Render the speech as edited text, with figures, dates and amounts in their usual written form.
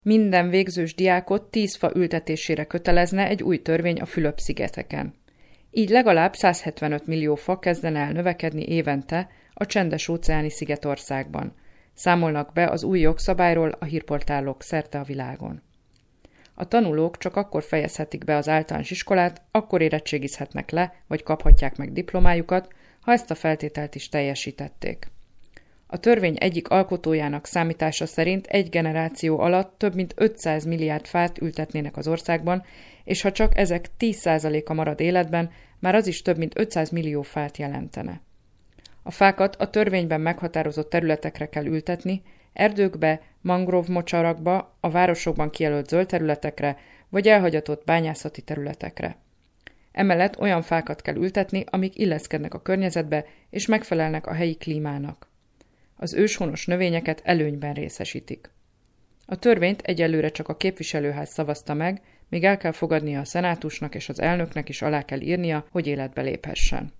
Minden végzős diákot 10 fa ültetésére kötelezne egy új törvény a Fülöp-szigeteken. Így legalább 175 millió fa kezdene el növekedni évente a csendes-óceáni szigetországban. Számolnak be az új jogszabályról a hírportálok szerte a világon. A tanulók csak akkor fejezhetik be az általános iskolát, akkor érettségizhetnek le, vagy kaphatják meg diplomájukat, ha ezt a feltételt is teljesítették. A törvény egyik alkotójának számítása szerint egy generáció alatt több mint 500 milliárd fát ültetnének az országban, és ha csak ezek 10%-a marad életben, már az is több mint 500 millió fát jelentene. A fákat a törvényben meghatározott területekre kell ültetni, erdőkbe, mangrovmocsarakba, a városokban kijelölt zöld területekre, vagy elhagyatott bányászati területekre. Emellett olyan fákat kell ültetni, amik illeszkednek a környezetbe és megfelelnek a helyi klímának. Az őshonos növényeket előnyben részesítik. A törvényt egyelőre csak a képviselőház szavazta meg, míg el kell fogadnia a szenátusnak és az elnöknek is alá kell írnia, hogy életbe léphessen.